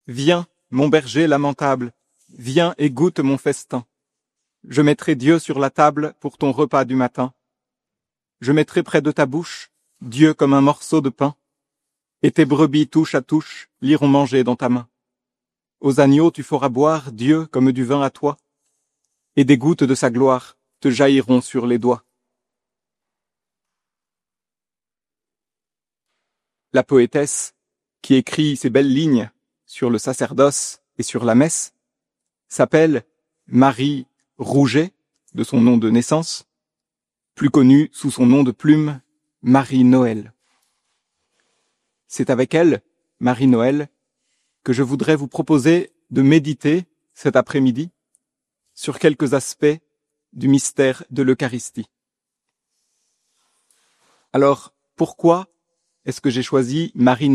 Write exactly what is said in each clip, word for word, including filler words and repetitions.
Viens, mon berger lamentable, viens et goûte mon festin. Je mettrai Dieu sur la table pour ton repas du matin. Je mettrai près de ta bouche Dieu comme un morceau de pain, et tes brebis touche à touche l'iront manger dans ta main. Aux agneaux tu feras boire Dieu comme du vin à toi, et des gouttes de sa gloire te jailliront sur les doigts. La poétesse, qui écrit ces belles lignes sur le sacerdoce et sur la messe, s'appelle Marie Rouget, de son nom de naissance, plus connue sous son nom de plume, Marie-Noël. C'est avec elle, Marie-Noël, que je voudrais vous proposer de méditer cet après-midi sur quelques aspects du mystère de l'Eucharistie. Alors, pourquoi est-ce que j'ai choisi Marie-Noël ?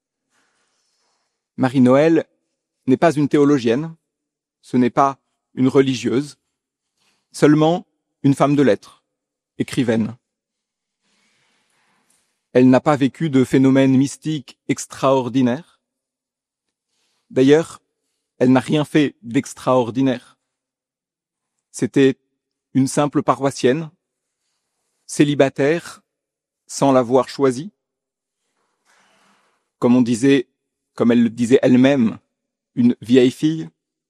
Marie-Noël n'est pas une théologienne, ce n'est pas une religieuse, seulement une femme de lettres, écrivaine. Elle n'a pas vécu de phénomènes mystiques extraordinaires. D'ailleurs, elle n'a rien fait d'extraordinaire. C'était une simple paroissienne, célibataire, sans l'avoir choisi. Comme on disait, comme elle le disait elle-même, une vieille fille.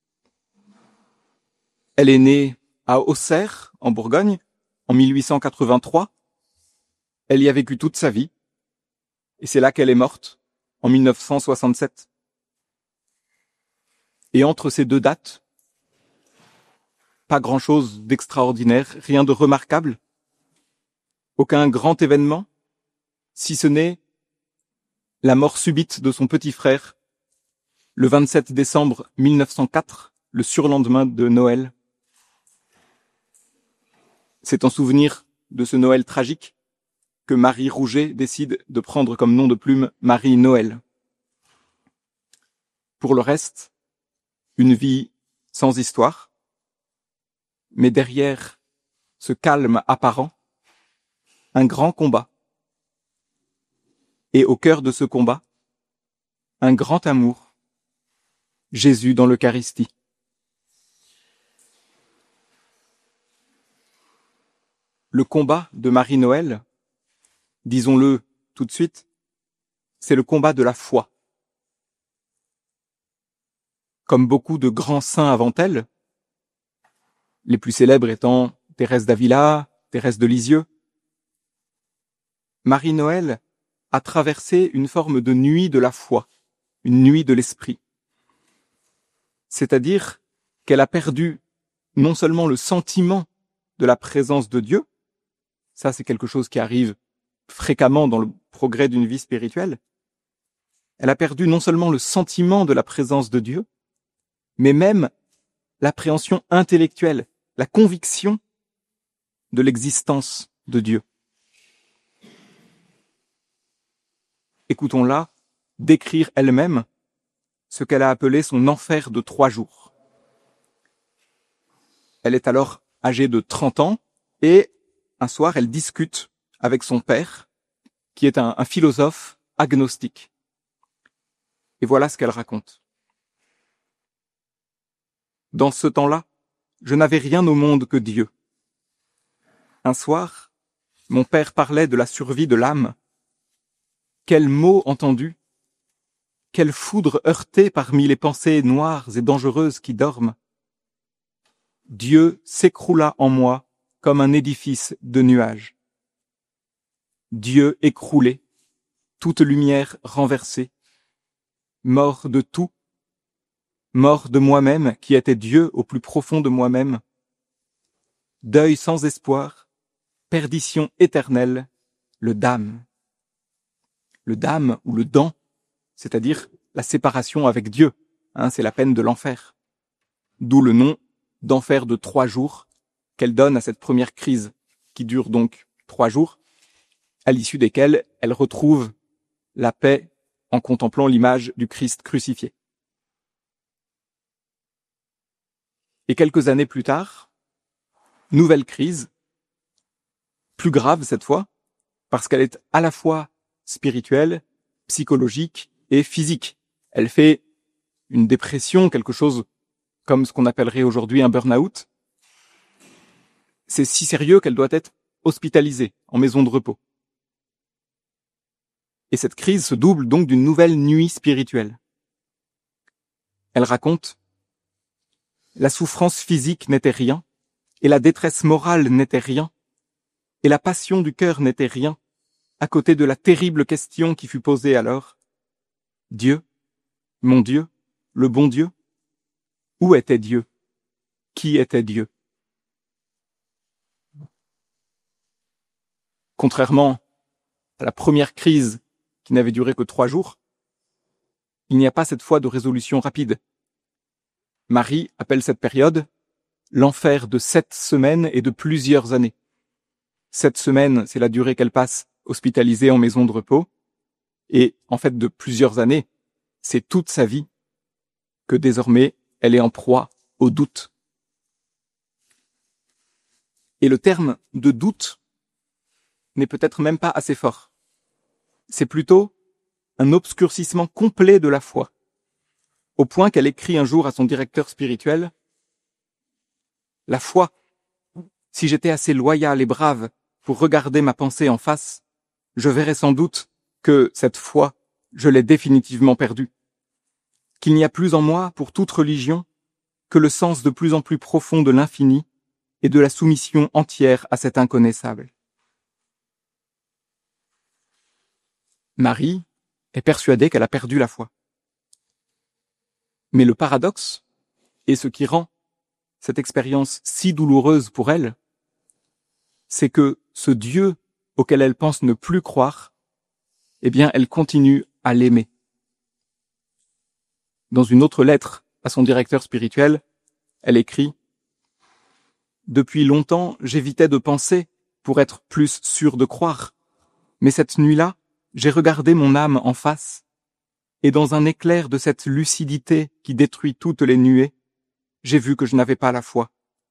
Elle est née à Auxerre, en Bourgogne, en mille huit cent quatre-vingt-trois. Elle y a vécu toute sa vie. Et c'est là qu'elle est morte, en mille neuf cent soixante-sept. Et entre ces deux dates, pas grand-chose d'extraordinaire, rien de remarquable. Aucun grand événement, si ce n'est la mort subite de son petit frère, le vingt-sept décembre mille neuf cent quatre, le surlendemain de Noël. C'est en souvenir de ce Noël tragique que Marie Rouget décide de prendre comme nom de plume Marie-Noël. Pour le reste, une vie sans histoire, mais derrière ce calme apparent, un grand combat. Et au cœur de ce combat, un grand amour, Jésus dans l'Eucharistie. Le combat de Marie-Noël, disons-le tout de suite, c'est le combat de la foi. Comme beaucoup de grands saints avant elle, les plus célèbres étant Thérèse d'Avila, Thérèse de Lisieux, Marie-Noël a traversé une forme de nuit de la foi, une nuit de l'esprit. C'est-à-dire qu'elle a perdu non seulement le sentiment de la présence de Dieu, ça c'est quelque chose qui arrive fréquemment dans le progrès d'une vie spirituelle, elle a perdu non seulement le sentiment de la présence de Dieu, mais même l'appréhension intellectuelle, la conviction de l'existence de Dieu. Écoutons-la décrire elle-même ce qu'elle a appelé son enfer de trois jours. Elle est alors âgée de trente ans et un soir elle discute avec son père, qui est un, un philosophe agnostique. Et voilà ce qu'elle raconte. Dans ce temps-là, je n'avais rien au monde que Dieu. Un soir, mon père parlait de la survie de l'âme. Quel mot entendu, quelle foudre heurtée parmi les pensées noires et dangereuses qui dorment. Dieu s'écroula en moi comme un édifice de nuages. Dieu écroulé, toute lumière renversée, mort de tout, mort de moi-même qui était Dieu au plus profond de moi-même, deuil sans espoir, perdition éternelle, le dam. Le dam ou le dan, c'est-à-dire la séparation avec Dieu, hein, c'est la peine de l'enfer. D'où le nom d'enfer de trois jours qu'elle donne à cette première crise, qui dure donc trois jours, à l'issue desquels elle retrouve la paix en contemplant l'image du Christ crucifié. Et quelques années plus tard, nouvelle crise, plus grave cette fois, parce qu'elle est à la fois spirituelle, psychologique et physique. Elle fait une dépression, quelque chose comme ce qu'on appellerait aujourd'hui un burn-out. C'est si sérieux qu'elle doit être hospitalisée en maison de repos. Et cette crise se double donc d'une nouvelle nuit spirituelle. Elle raconte « La souffrance physique n'était rien, et la détresse morale n'était rien, et la passion du cœur n'était rien, à côté de la terrible question qui fut posée alors. Dieu, mon Dieu, le bon Dieu, où était Dieu? Qui était Dieu? » Contrairement à la première crise qui n'avait duré que trois jours, il n'y a pas cette fois de résolution rapide. Marie appelle cette période l'enfer de sept semaines et de plusieurs années. Sept semaines, c'est la durée qu'elle passe hospitalisée en maison de repos, et en fait de plusieurs années, c'est toute sa vie que désormais elle est en proie au doute. Et le terme de doute n'est peut-être même pas assez fort. C'est plutôt un obscurcissement complet de la foi, au point qu'elle écrit un jour à son directeur spirituel « La foi, si j'étais assez loyal et brave pour regarder ma pensée en face, je verrais sans doute que, cette foi, je l'ai définitivement perdue. Qu'il n'y a plus en moi, pour toute religion, que le sens de plus en plus profond de l'infini et de la soumission entière à cet inconnaissable. » Marie est persuadée qu'elle a perdu la foi. Mais le paradoxe, et ce qui rend cette expérience si douloureuse pour elle, c'est que ce Dieu auquel elle pense ne plus croire, eh bien, elle continue à l'aimer. Dans une autre lettre à son directeur spirituel, elle écrit « Depuis longtemps, j'évitais de penser pour être plus sûre de croire, mais cette nuit-là, j'ai regardé mon âme en face, et dans un éclair de cette lucidité qui détruit toutes les nuées, j'ai vu que je n'avais pas la foi.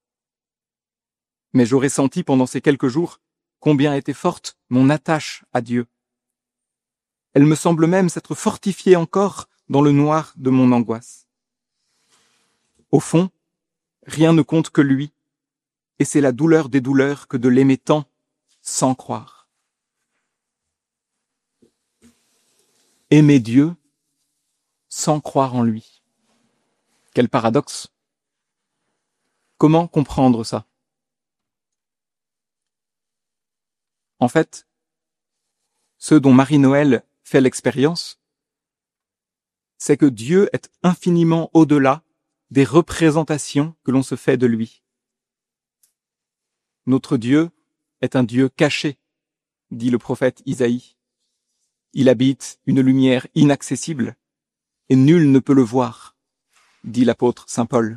Mais j'aurais senti pendant ces quelques jours combien était forte mon attache à Dieu. Elle me semble même s'être fortifiée encore dans le noir de mon angoisse. Au fond, rien ne compte que lui, et c'est la douleur des douleurs que de l'aimer tant sans croire. Aimer Dieu sans croire en lui. Quel paradoxe! Comment comprendre ça? En fait, ce dont Marie-Noël fait l'expérience, c'est que Dieu est infiniment au-delà des représentations que l'on se fait de lui. Notre Dieu est un Dieu caché, dit le prophète Isaïe. Il habite une lumière inaccessible, et nul ne peut le voir, dit l'apôtre saint Paul.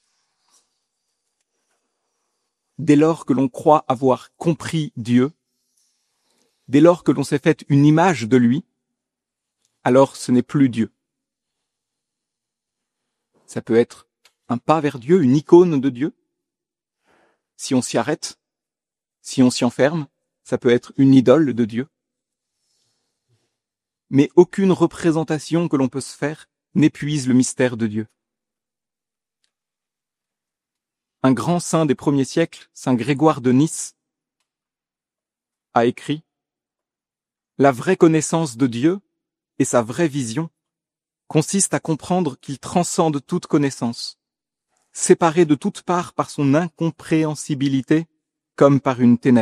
Dès lors que l'on croit avoir compris Dieu, dès lors que l'on s'est fait une image de lui, alors ce n'est plus Dieu. Ça peut être un pas vers Dieu, une icône de Dieu. Si on s'y arrête, si on s'y enferme, ça peut être une idole de Dieu. Mais aucune représentation que l'on peut se faire n'épuise le mystère de Dieu. Un grand saint des premiers siècles, saint Grégoire de Nice, a écrit « La vraie connaissance de Dieu et sa vraie vision consiste à comprendre qu'il transcende toute connaissance, séparé de toutes parts par son incompréhensibilité comme par une ténèbre. »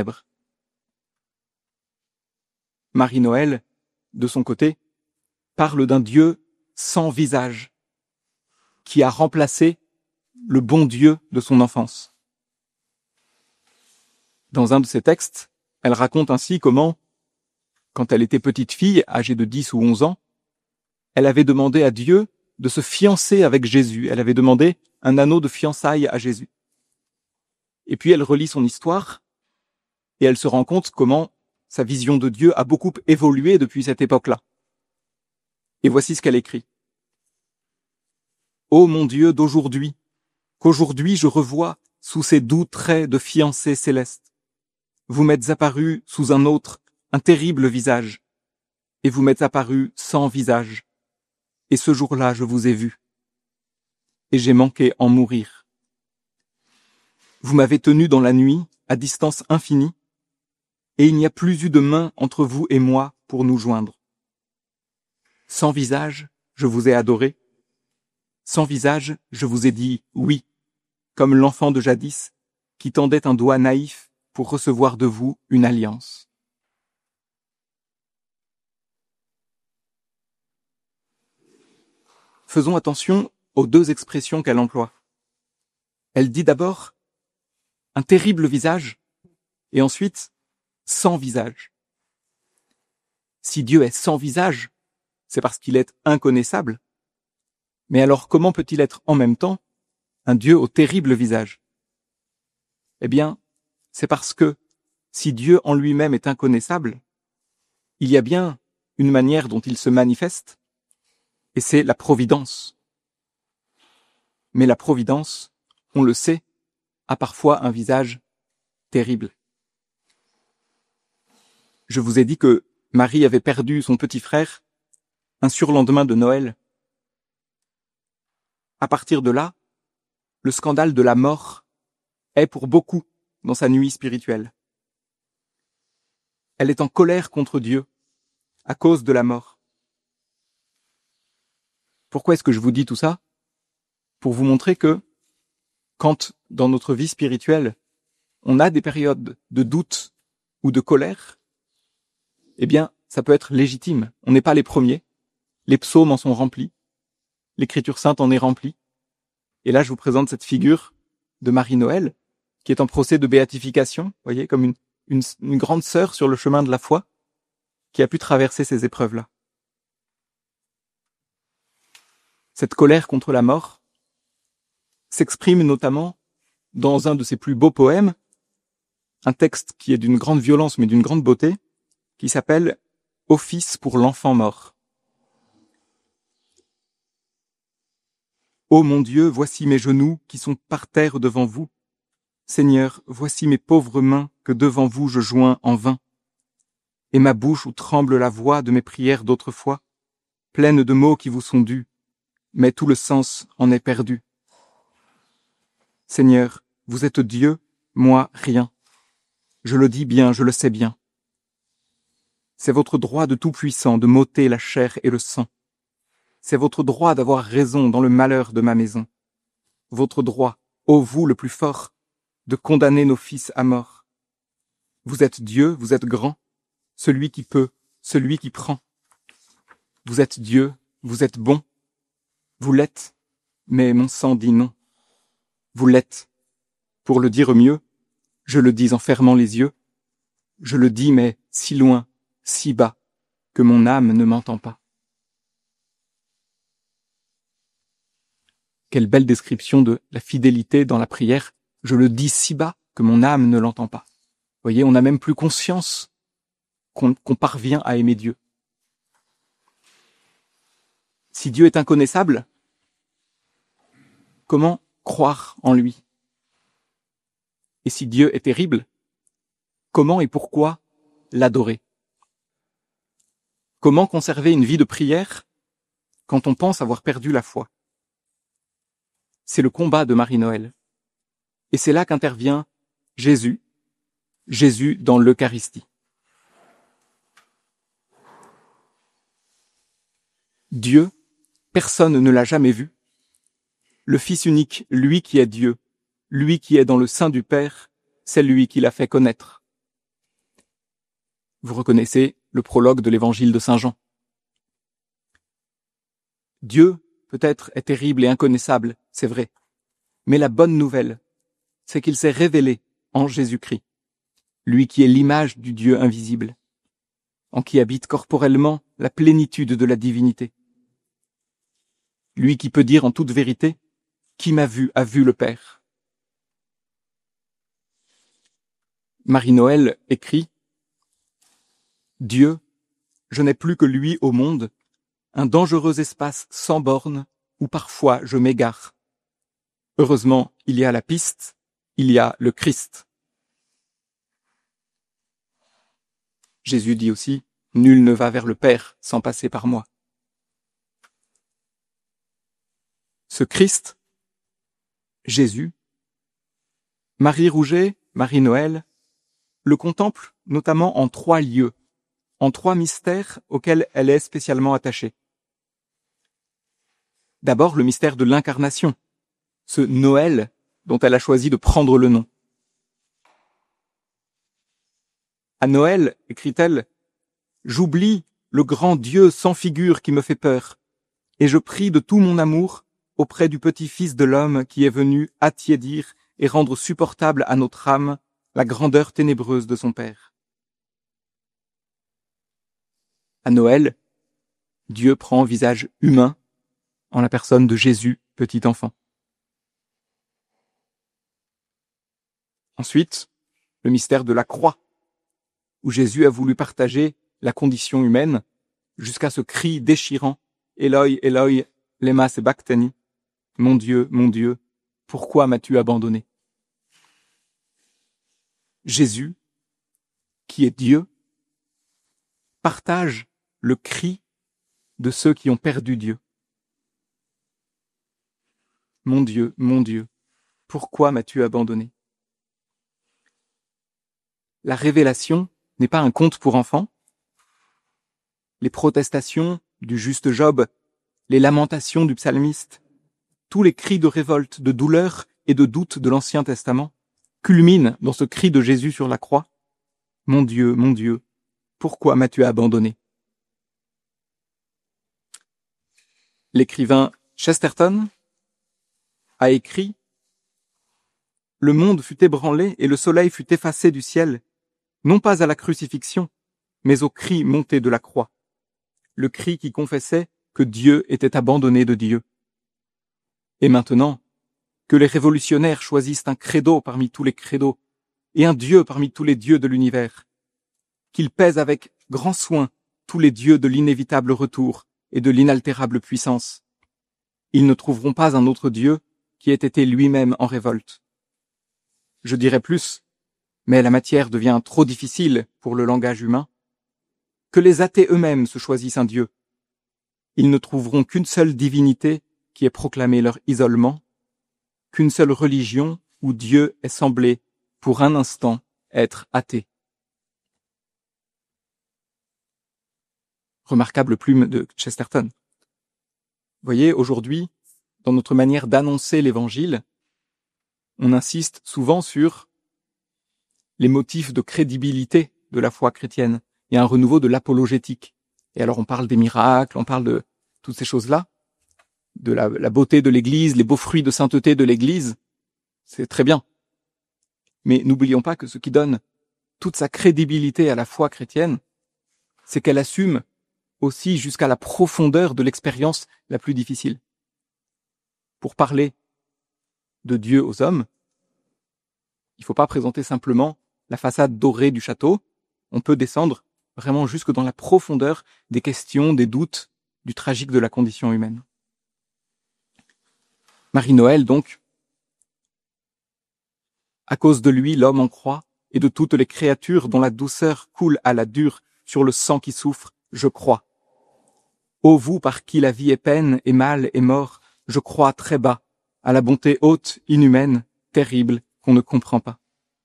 Marie-Noël, de son côté, parle d'un Dieu sans visage, qui a remplacé le bon Dieu de son enfance. Dans un de ses textes, elle raconte ainsi comment, quand elle était petite fille, âgée de dix ou onze ans, elle avait demandé à Dieu de se fiancer avec Jésus. Elle avait demandé un anneau de fiançailles à Jésus. Et puis elle relit son histoire, et elle se rend compte comment sa vision de Dieu a beaucoup évolué depuis cette époque-là. Et voici ce qu'elle écrit. « Ô mon Dieu d'aujourd'hui, qu'aujourd'hui je revois sous ces doux traits de fiancée céleste. Vous m'êtes apparu sous un autre, un terrible visage, et vous m'êtes apparu sans visage. Et ce jour-là je vous ai vu, et j'ai manqué en mourir. Vous m'avez tenu dans la nuit, à distance infinie, et il n'y a plus eu de main entre vous et moi pour nous joindre. Sans visage, je vous ai adoré. Sans visage, je vous ai dit oui, comme l'enfant de jadis qui tendait un doigt naïf pour recevoir de vous une alliance. Faisons attention aux deux expressions qu'elle emploie. Elle dit d'abord un terrible visage et ensuite sans visage. Si Dieu est sans visage, c'est parce qu'il est inconnaissable. Mais alors comment peut-il être en même temps un Dieu au terrible visage? Eh bien, c'est parce que si Dieu en lui-même est inconnaissable, il y a bien une manière dont il se manifeste, et c'est la providence. Mais la providence, on le sait, a parfois un visage terrible. Je vous ai dit que Marie avait perdu son petit frère un surlendemain de Noël. À partir de là, le scandale de la mort est pour beaucoup dans sa nuit spirituelle. Elle est en colère contre Dieu à cause de la mort. Pourquoi est-ce que je vous dis tout ça? Pour vous montrer que quand dans notre vie spirituelle, on a des périodes de doute ou de colère, eh bien, ça peut être légitime. On n'est pas les premiers. Les psaumes en sont remplis. L'Écriture sainte en est remplie. Et là, je vous présente cette figure de Marie-Noël, qui est en procès de béatification, vous voyez, comme une, une, une grande sœur sur le chemin de la foi, qui a pu traverser ces épreuves-là. Cette colère contre la mort s'exprime notamment dans un de ses plus beaux poèmes, un texte qui est d'une grande violence mais d'une grande beauté, qui s'appelle « Office pour l'enfant mort ». Ô mon Dieu, voici mes genoux qui sont par terre devant vous. Seigneur, voici mes pauvres mains que devant vous je joins en vain. Et ma bouche où tremble la voix de mes prières d'autrefois, pleine de mots qui vous sont dus, mais tout le sens en est perdu. Seigneur, vous êtes Dieu, moi rien. Je le dis bien, je le sais bien. C'est votre droit de tout-puissant de m'ôter la chair et le sang. C'est votre droit d'avoir raison dans le malheur de ma maison. Votre droit, ô vous le plus fort, de condamner nos fils à mort. Vous êtes Dieu, vous êtes grand, celui qui peut, celui qui prend. Vous êtes Dieu, vous êtes bon. Vous l'êtes, mais mon sang dit non. Vous l'êtes. Pour le dire mieux, je le dis en fermant les yeux. Je le dis, mais si loin, si bas, que mon âme ne m'entend pas. Quelle belle description de la fidélité dans la prière. Je le dis si bas que mon âme ne l'entend pas. Vous voyez, on n'a même plus conscience qu'on, qu'on parvient à aimer Dieu. Si Dieu est inconnaissable, comment croire en lui? Et si Dieu est terrible, comment et pourquoi l'adorer? Comment conserver une vie de prière quand on pense avoir perdu la foi? C'est le combat de Marie-Noël. Et c'est là qu'intervient Jésus, Jésus dans l'Eucharistie. Dieu, personne ne l'a jamais vu. Le Fils unique, lui qui est Dieu, lui qui est dans le sein du Père, c'est lui qui l'a fait connaître. Vous reconnaissez le prologue de l'évangile de Saint Jean. Dieu, peut-être, est terrible et inconnaissable, c'est vrai. Mais la bonne nouvelle, c'est qu'il s'est révélé en Jésus-Christ, lui qui est l'image du Dieu invisible, en qui habite corporellement la plénitude de la divinité. Lui qui peut dire en toute vérité, « Qui m'a vu a vu le Père ». Marie-Noël écrit « Dieu, je n'ai plus que lui au monde, un dangereux espace sans bornes où parfois je m'égare. Heureusement, il y a la piste, il y a le Christ. » Jésus dit aussi « Nul ne va vers le Père sans passer par moi ». Ce Christ, Jésus, Marie Rouget, Marie-Noël, le contemple notamment en trois lieux, en trois mystères auxquels elle est spécialement attachée. D'abord, le mystère de l'incarnation, ce Noël dont elle a choisi de prendre le nom. À Noël, écrit-elle, « J'oublie le grand Dieu sans figure qui me fait peur, et je prie de tout mon amour auprès du petit Fils de l'homme qui est venu attiédir et rendre supportable à notre âme la grandeur ténébreuse de son Père. » À Noël, Dieu prend visage humain en la personne de Jésus, petit enfant. Ensuite, le mystère de la croix, où Jésus a voulu partager la condition humaine jusqu'à ce cri déchirant « Eloi, Eloi, lema sabachthani » « Mon Dieu, mon Dieu, pourquoi m'as-tu abandonné ?» Jésus, qui est Dieu, partage le cri de ceux qui ont perdu Dieu. « Mon Dieu, mon Dieu, pourquoi m'as-tu abandonné ?» La révélation n'est pas un conte pour enfants. Les protestations du juste Job, les lamentations du psalmiste, tous les cris de révolte, de douleur et de doute de l'Ancien Testament culminent dans ce cri de Jésus sur la croix. « Mon Dieu, mon Dieu, pourquoi m'as-tu abandonné ?» L'écrivain Chesterton a écrit « Le monde fut ébranlé et le soleil fut effacé du ciel, non pas à la crucifixion, mais au cri monté de la croix, le cri qui confessait que Dieu était abandonné de Dieu. Et maintenant, que les révolutionnaires choisissent un credo parmi tous les credos, et un Dieu parmi tous les dieux de l'univers, qu'ils pèsent avec grand soin tous les dieux de l'inévitable retour et de l'inaltérable puissance. Ils ne trouveront pas un autre Dieu qui ait été lui-même en révolte. Je dirais plus, mais la matière devient trop difficile pour le langage humain, que les athées eux-mêmes se choisissent un Dieu. Ils ne trouveront qu'une seule divinité qui ait proclamé leur isolement, qu'une seule religion où Dieu est semblé, pour un instant, être athée. Remarquable plume de Chesterton. Vous voyez, aujourd'hui, dans notre manière d'annoncer l'Évangile, on insiste souvent sur les motifs de crédibilité de la foi chrétienne. Il y a un renouveau de l'apologétique. Et alors on parle des miracles, on parle de toutes ces choses-là, de la, la beauté de l'Église, les beaux fruits de sainteté de l'Église. C'est très bien. Mais n'oublions pas que ce qui donne toute sa crédibilité à la foi chrétienne, c'est qu'elle assume aussi jusqu'à la profondeur de l'expérience la plus difficile. Pour parler de Dieu aux hommes, il ne faut pas présenter simplement la façade dorée du château, on peut descendre vraiment jusque dans la profondeur des questions, des doutes, du tragique de la condition humaine. Marie-Noël, donc, à cause de lui, l'homme en croix, et de toutes les créatures dont la douceur coule à la dure sur le sang qui souffre, je crois. Ô vous par qui la vie est peine et mal et mort, je crois très bas, à la bonté haute, inhumaine, terrible, qu'on ne comprend pas.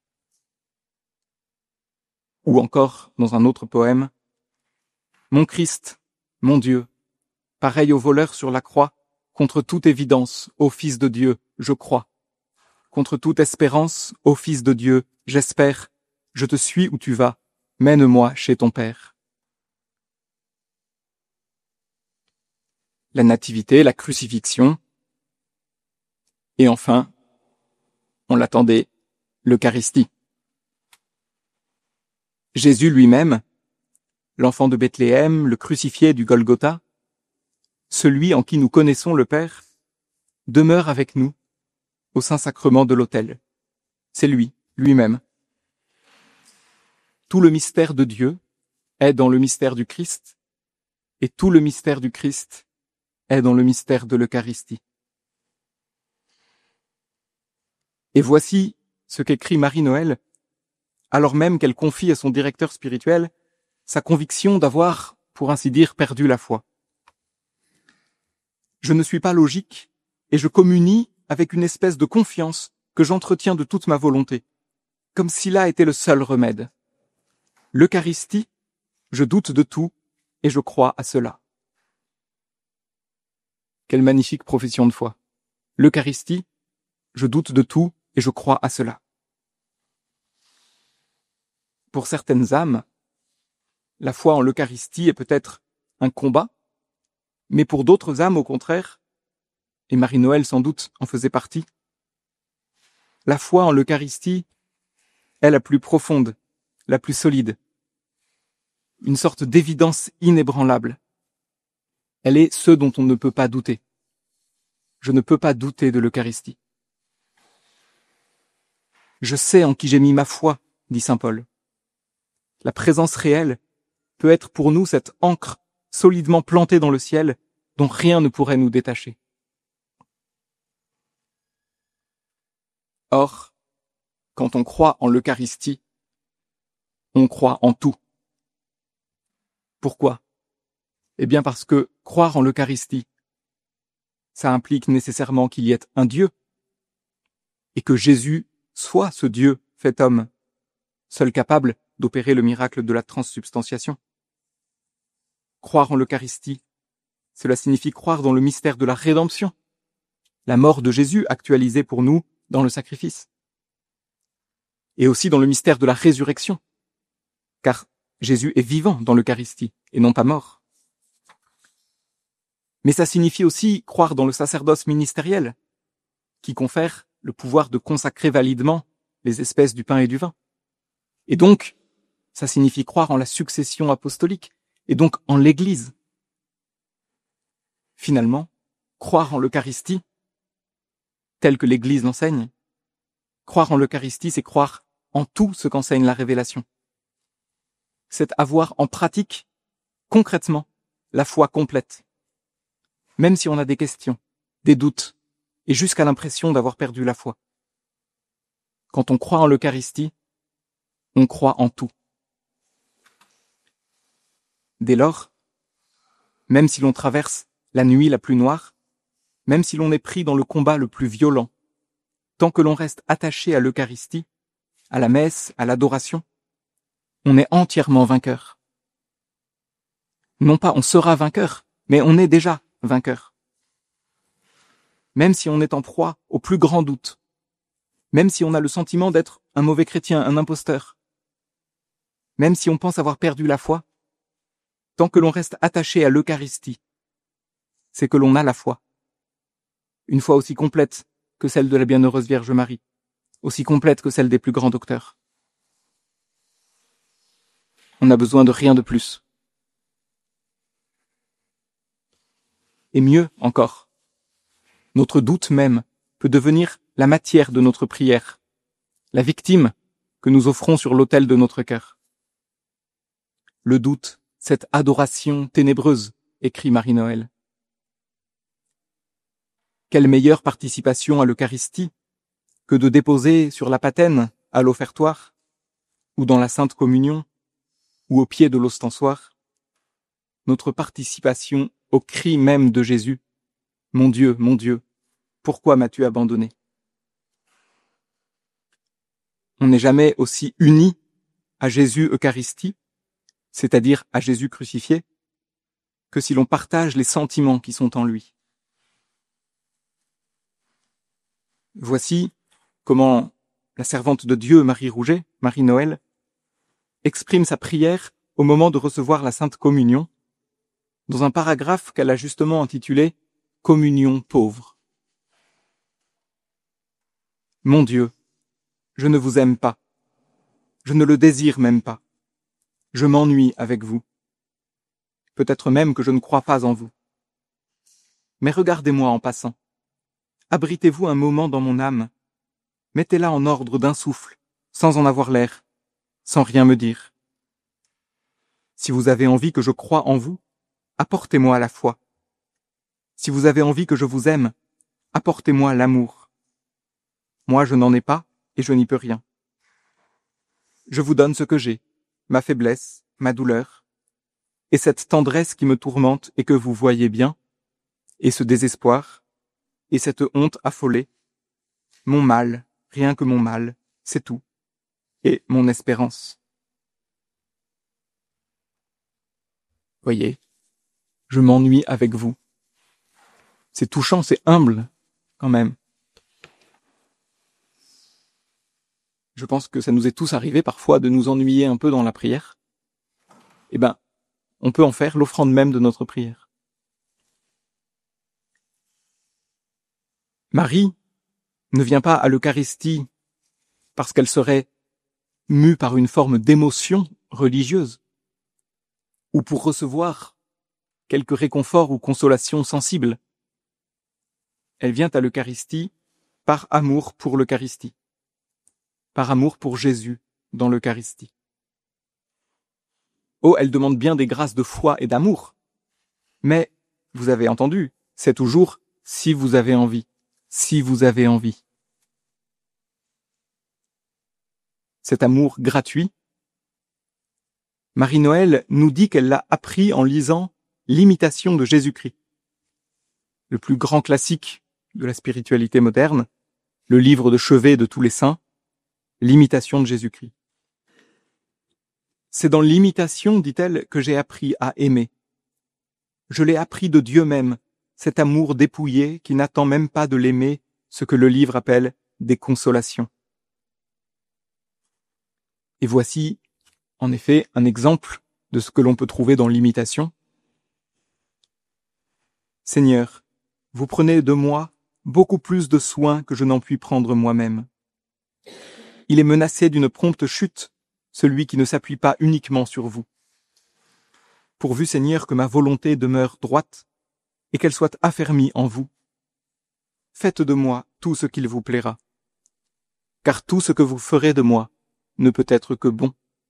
Ou encore, dans un autre poème, mon Christ, mon Dieu, pareil au voleur sur la croix, contre toute évidence, ô Fils de Dieu, je crois. Contre toute espérance, ô Fils de Dieu, j'espère, je te suis où tu vas, mène-moi chez ton Père. La nativité, la crucifixion, et enfin, on l'attendait, l'Eucharistie. Jésus lui-même, l'enfant de Bethléem, le crucifié du Golgotha, celui en qui nous connaissons le Père, demeure avec nous au Saint-Sacrement de l'autel. C'est lui, lui-même. Tout le mystère de Dieu est dans le mystère du Christ, et tout le mystère du Christ est dans le mystère de l'Eucharistie. Et voici ce qu'écrit Marie-Noël, alors même qu'elle confie à son directeur spirituel sa conviction d'avoir, pour ainsi dire, perdu la foi. Je ne suis pas logique et je communie avec une espèce de confiance que j'entretiens de toute ma volonté, comme si là était le seul remède. L'Eucharistie, je doute de tout et je crois à cela. Quelle magnifique profession de foi. L'Eucharistie, je doute de tout et je crois à cela. Pour certaines âmes, la foi en l'Eucharistie est peut-être un combat, mais pour d'autres âmes, au contraire, et Marie-Noël sans doute en faisait partie, la foi en l'Eucharistie est la plus profonde, la plus solide, une sorte d'évidence inébranlable. Elle est ce dont on ne peut pas douter. Je ne peux pas douter de l'Eucharistie. Je sais en qui j'ai mis ma foi, dit saint Paul. La présence réelle peut être pour nous cette ancre solidement plantée dans le ciel dont rien ne pourrait nous détacher. Or, quand on croit en l'Eucharistie, on croit en tout. Pourquoi ? Eh bien parce que croire en l'Eucharistie, ça implique nécessairement qu'il y ait un Dieu, et que Jésus soit ce Dieu fait homme, seul capable d'opérer le miracle de la transsubstantiation. Croire en l'Eucharistie, cela signifie croire dans le mystère de la rédemption, la mort de Jésus actualisée pour nous dans le sacrifice, et aussi dans le mystère de la résurrection, car Jésus est vivant dans l'Eucharistie et non pas mort. Mais ça signifie aussi croire dans le sacerdoce ministériel, qui confère le pouvoir de consacrer validement les espèces du pain et du vin. Et donc, ça signifie croire en la succession apostolique, et donc en l'Église. Finalement, croire en l'Eucharistie, tel que l'Église l'enseigne, croire en l'Eucharistie, c'est croire en tout ce qu'enseigne la révélation. C'est avoir en pratique, concrètement, la foi complète. Même si on a des questions, des doutes, et jusqu'à l'impression d'avoir perdu la foi. Quand on croit en l'Eucharistie, on croit en tout. Dès lors, même si l'on traverse la nuit la plus noire, même si l'on est pris dans le combat le plus violent, tant que l'on reste attaché à l'Eucharistie, à la messe, à l'adoration, on est entièrement vainqueur. Non pas on sera vainqueur, mais on est déjà vainqueur. Même si on est en proie au plus grand doute, même si on a le sentiment d'être un mauvais chrétien, un imposteur, même si on pense avoir perdu la foi, tant que l'on reste attaché à l'Eucharistie, c'est que l'on a la foi. Une foi aussi complète que celle de la bienheureuse Vierge Marie, aussi complète que celle des plus grands docteurs. On n'a besoin de rien de plus. Et mieux encore, notre doute même peut devenir la matière de notre prière, la victime que nous offrons sur l'autel de notre cœur. Le doute, cette adoration ténébreuse, écrit Marie-Noël. Quelle meilleure participation à l'Eucharistie que de déposer sur la patène, à l'offertoire, ou dans la Sainte Communion, ou au pied de l'ostensoir, notre participation au cri même de Jésus. Mon Dieu, mon Dieu, pourquoi m'as-tu abandonné ? On n'est jamais aussi uni à Jésus Eucharistie, c'est-à-dire à Jésus crucifié, que si l'on partage les sentiments qui sont en lui. Voici comment la servante de Dieu, Marie Rouget, Marie-Noël, exprime sa prière au moment de recevoir la Sainte Communion, dans un paragraphe qu'elle a justement intitulé « Communion pauvre ». Mon Dieu, je ne vous aime pas, je ne le désire même pas, je m'ennuie avec vous, peut-être même que je ne crois pas en vous. Mais regardez-moi en passant, abritez-vous un moment dans mon âme, mettez-la en ordre d'un souffle, sans en avoir l'air, sans rien me dire. Si vous avez envie que je croie en vous, apportez-moi la foi. Si vous avez envie que je vous aime, apportez-moi l'amour. Moi, je n'en ai pas et je n'y peux rien. Je vous donne ce que j'ai, ma faiblesse, ma douleur, et cette tendresse qui me tourmente et que vous voyez bien, et ce désespoir, et cette honte affolée. Mon mal, rien que mon mal, c'est tout. Et mon espérance. Voyez, je m'ennuie avec vous. C'est touchant, c'est humble, quand même. Je pense que ça nous est tous arrivé parfois de nous ennuyer un peu dans la prière. Eh ben, on peut en faire l'offrande même de notre prière. Marie ne vient pas à l'Eucharistie parce qu'elle serait mue par une forme d'émotion religieuse ou pour recevoir quelque réconfort ou consolation sensible. Elle vient à l'Eucharistie par amour pour l'Eucharistie, par amour pour Jésus dans l'Eucharistie. Oh, elle demande bien des grâces de foi et d'amour, mais, vous avez entendu, c'est toujours « si vous avez envie », « si vous avez envie ». Cet amour gratuit, Marie-Noël nous dit qu'elle l'a appris en lisant l'Imitation de Jésus-Christ, le plus grand classique de la spiritualité moderne, le livre de chevet de tous les saints, l'Imitation de Jésus-Christ. C'est dans l'imitation, dit-elle, que j'ai appris à aimer. Je l'ai appris de Dieu même, cet amour dépouillé qui n'attend même pas de l'aimer, ce que le livre appelle des consolations. Et voici, en effet, un exemple de ce que l'on peut trouver dans l'imitation. Seigneur, vous prenez de moi beaucoup plus de soin que je n'en puis prendre moi-même. Il est menacé d'une prompte chute, celui qui ne s'appuie pas uniquement sur vous. Pourvu, Seigneur, que ma volonté demeure droite et qu'elle soit affermie en vous. Faites de moi tout ce qu'il vous plaira, car tout ce que vous ferez de moi ne peut être que bon.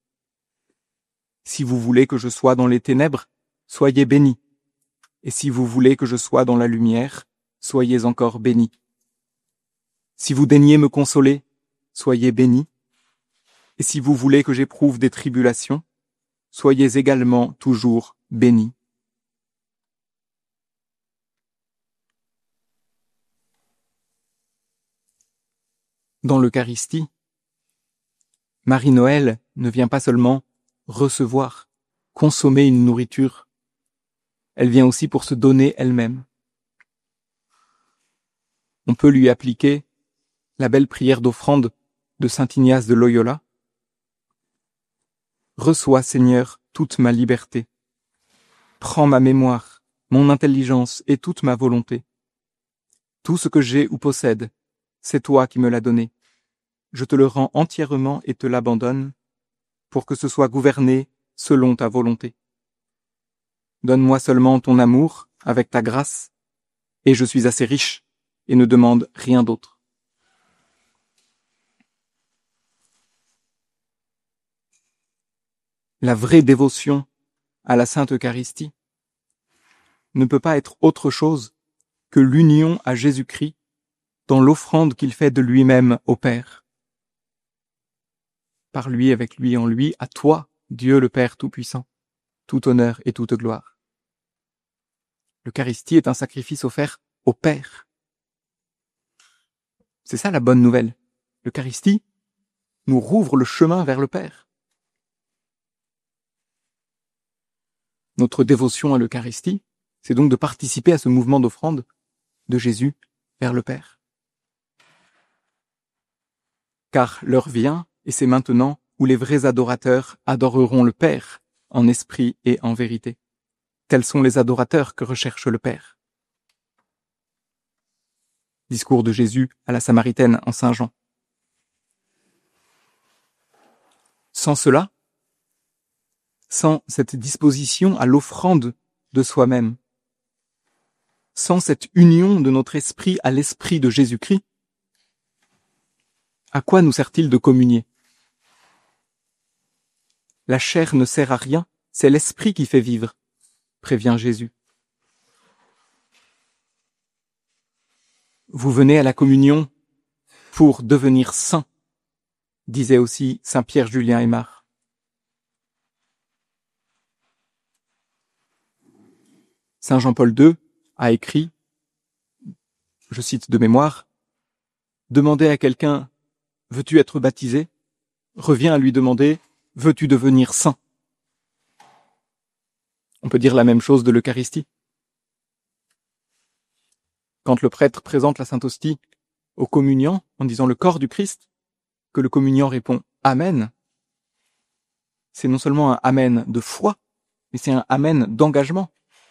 Si vous voulez que je sois dans les ténèbres, soyez bénis, et si vous voulez que je sois dans la lumière, soyez encore bénis. Si vous daignez me consoler, soyez bénis, et si vous voulez que j'éprouve des tribulations, soyez également toujours bénis. Dans l'Eucharistie, Marie-Noël ne vient pas seulement recevoir, consommer une nourriture, elle vient aussi pour se donner elle-même. On peut lui appliquer la belle prière d'offrande de saint Ignace de Loyola. Reçois, Seigneur, toute ma liberté. Prends ma mémoire, mon intelligence et toute ma volonté. Tout ce que j'ai ou possède, c'est toi qui me l'as donné. Je te le rends entièrement et te l'abandonne, pour que ce soit gouverné selon ta volonté. Donne-moi seulement ton amour avec ta grâce, et je suis assez riche et ne demande rien d'autre. La vraie dévotion à la Sainte Eucharistie ne peut pas être autre chose que l'union à Jésus-Christ dans l'offrande qu'il fait de lui-même au Père. Par lui, avec lui, en lui, à toi, Dieu le Père Tout-Puissant, tout honneur et toute gloire. L'Eucharistie est un sacrifice offert au Père. C'est ça la bonne nouvelle. L'Eucharistie nous rouvre le chemin vers le Père. Notre dévotion à l'Eucharistie, c'est donc de participer à ce mouvement d'offrande de Jésus vers le Père. Car l'heure vient, et c'est maintenant, où les vrais adorateurs adoreront le Père en esprit et en vérité. Tels sont les adorateurs que recherche le Père. Discours de Jésus à la Samaritaine en Saint Jean. Sans cela, sans cette disposition à l'offrande de soi-même, sans cette union de notre esprit à l'esprit de Jésus-Christ, à quoi nous sert-il de communier? La chair ne sert à rien, c'est l'esprit qui fait vivre, prévient Jésus. Vous venez à la communion pour devenir saint, disait aussi saint Pierre Julien Aymar. Saint Jean-Paul deux a écrit je cite de mémoire, demander à quelqu'un « Veux-tu être baptisé ?» revient à lui demander « Veux-tu devenir saint ?» On peut dire la même chose de l'Eucharistie. Quand le prêtre présente la Sainte Hostie au communiant en disant le corps du Christ, que le communiant répond « Amen », c'est non seulement un « Amen » de foi, mais c'est un « Amen » d'engagement.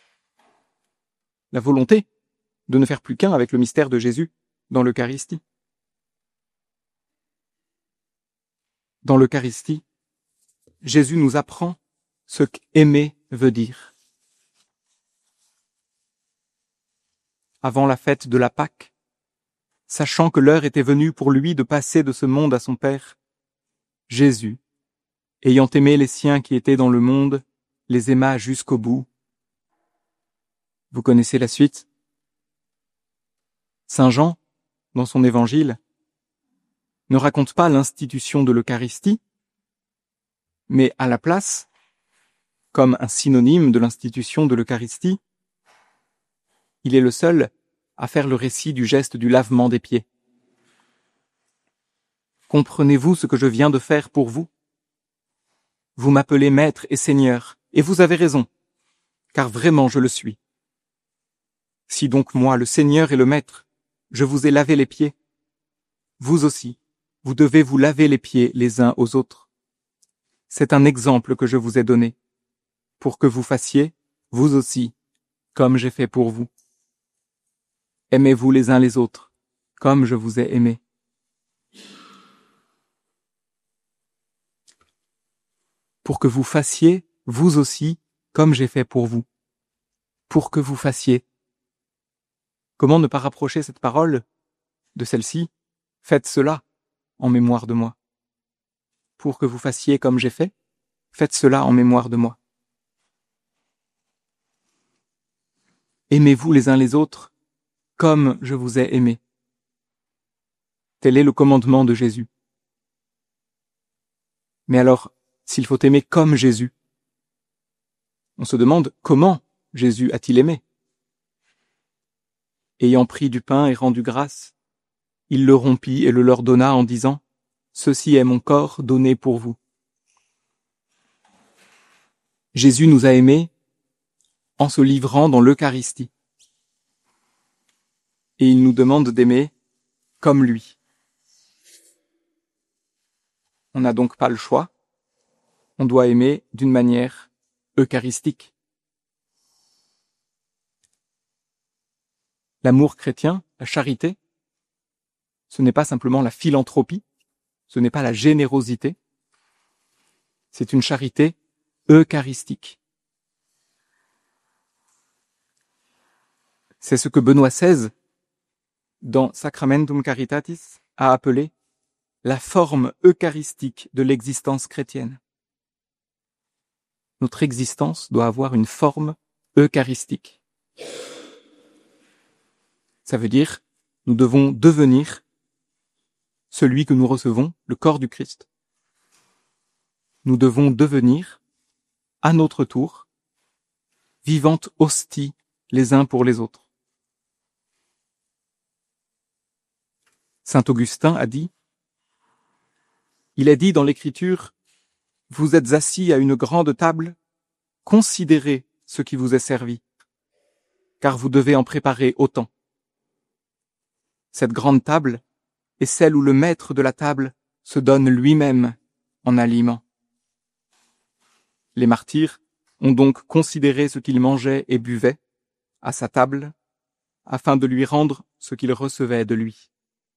La volonté de ne faire plus qu'un avec le mystère de Jésus dans l'Eucharistie. Dans l'Eucharistie, Jésus nous apprend ce qu'aimer veut dire. Avant la fête de la Pâque, sachant que l'heure était venue pour lui de passer de ce monde à son Père, Jésus, ayant aimé les siens qui étaient dans le monde, les aima jusqu'au bout. Vous connaissez la suite? Saint Jean, dans son évangile, ne raconte pas l'institution de l'Eucharistie, mais à la place, comme un synonyme de l'institution de l'Eucharistie, il est le seul à faire le récit du geste du lavement des pieds. Comprenez-vous ce que je viens de faire pour vous? Vous m'appelez Maître et Seigneur, et vous avez raison, car vraiment je le suis. Si donc moi, le Seigneur et le Maître, je vous ai lavé les pieds, vous aussi, vous devez vous laver les pieds les uns aux autres. C'est un exemple que je vous ai donné, pour que vous fassiez, vous aussi, comme j'ai fait pour vous. Aimez-vous les uns les autres, comme je vous ai aimés. Pour que vous fassiez, vous aussi, comme j'ai fait pour vous. Pour que vous fassiez. Comment ne pas rapprocher cette parole de celle-ci? Faites cela en mémoire de moi. Pour que vous fassiez comme j'ai fait, faites cela en mémoire de moi. Aimez-vous les uns les autres comme je vous ai aimé. Tel est le commandement de Jésus. Mais alors, s'il faut aimer comme Jésus, on se demande comment Jésus a-t-il aimé? Ayant pris du pain et rendu grâce, il le rompit et le leur donna en disant « Ceci est mon corps donné pour vous ». Jésus nous a aimés en se livrant dans l'Eucharistie. Et il nous demande d'aimer comme lui. On n'a donc pas le choix. On doit aimer d'une manière eucharistique. L'amour chrétien, la charité, ce n'est pas simplement la philanthropie, ce n'est pas la générosité, c'est une charité eucharistique. C'est ce que Benoît seize, dans Sacramentum Caritatis, a appelé la forme eucharistique de l'existence chrétienne. Notre existence doit avoir une forme eucharistique. Ça veut dire, nous devons devenir celui que nous recevons, le corps du Christ. Nous devons devenir, à notre tour, vivantes hosties les uns pour les autres. Saint Augustin a dit, il est dit dans l'Écriture, « Vous êtes assis à une grande table, considérez ce qui vous est servi, car vous devez en préparer autant. » Cette grande table est celle où le maître de la table se donne lui-même en aliment. Les martyrs ont donc considéré ce qu'ils mangeaient et buvaient à sa table, afin de lui rendre ce qu'ils recevaient de lui.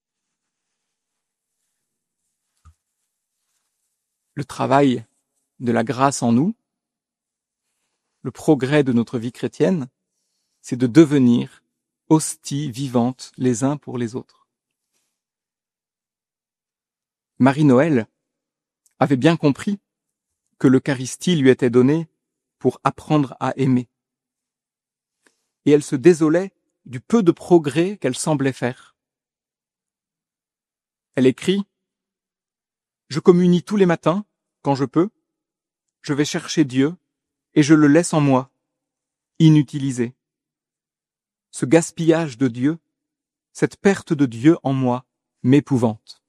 Le travail de la grâce en nous, le progrès de notre vie chrétienne, c'est de devenir hosties vivantes les uns pour les autres. Marie-Noël avait bien compris que l'Eucharistie lui était donnée pour apprendre à aimer. Et elle se désolait du peu de progrès qu'elle semblait faire. Elle écrit « Je communie tous les matins, quand je peux, je vais chercher Dieu et je le laisse en moi, inutilisé. Ce gaspillage de Dieu, cette perte de Dieu en moi m'épouvante.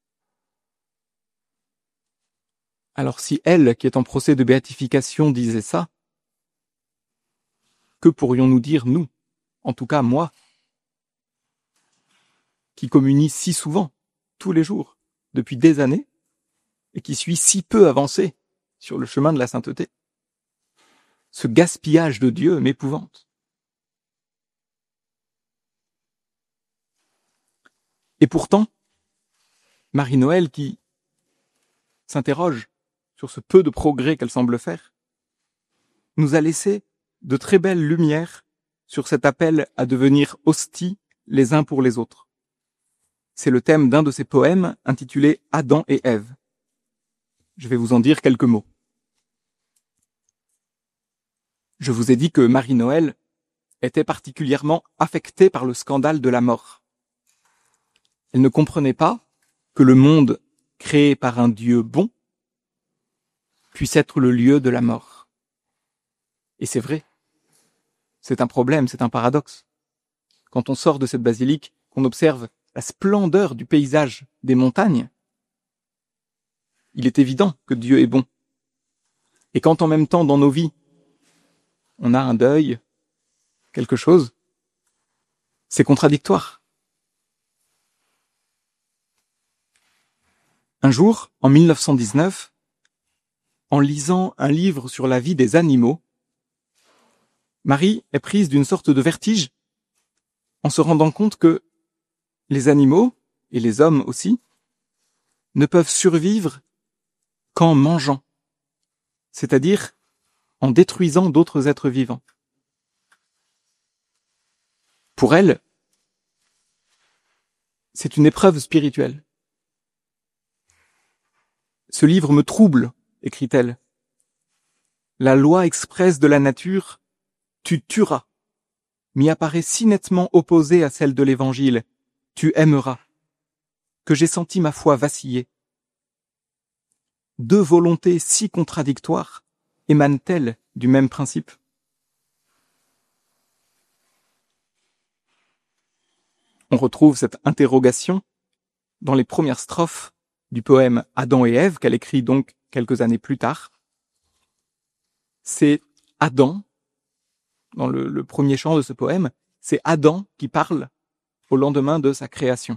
Alors si elle, qui est en procès de béatification, disait ça, que pourrions-nous dire, nous, en tout cas moi, qui communie si souvent, tous les jours, depuis des années, et qui suis si peu avancé sur le chemin de la sainteté? Ce gaspillage de Dieu m'épouvante. Et pourtant, Marie-Noël, qui s'interroge sur ce peu de progrès qu'elle semble faire, nous a laissé de très belles lumières sur cet appel à devenir hosties les uns pour les autres. C'est le thème d'un de ses poèmes intitulé « Adam et Ève ». Je vais vous en dire quelques mots. Je vous ai dit que Marie-Noël était particulièrement affectée par le scandale de la mort. Elle ne comprenait pas que le monde créé par un Dieu bon puisse être le lieu de la mort. Et c'est vrai. C'est un problème, c'est un paradoxe. Quand on sort de cette basilique, qu'on observe la splendeur du paysage des montagnes, il est évident que Dieu est bon. Et quand en même temps, dans nos vies, on a un deuil, quelque chose, c'est contradictoire. Un jour, en mille neuf cent dix-neuf, en lisant un livre sur la vie des animaux, Marie est prise d'une sorte de vertige en se rendant compte que les animaux, et les hommes aussi, ne peuvent survivre qu'en mangeant, c'est-à-dire en détruisant d'autres êtres vivants. Pour elle, c'est une épreuve spirituelle. Ce livre me trouble, écrit-elle. La loi expresse de la nature, tu tueras, m'y apparaît si nettement opposée à celle de l'Évangile, tu aimeras, que j'ai senti ma foi vaciller. Deux volontés si contradictoires émanent-elles du même principe? On retrouve cette interrogation dans les premières strophes du poème Adam et Ève, qu'elle écrit donc quelques années plus tard. C'est Adam, dans le, le premier chant de ce poème, c'est Adam qui parle au lendemain de sa création.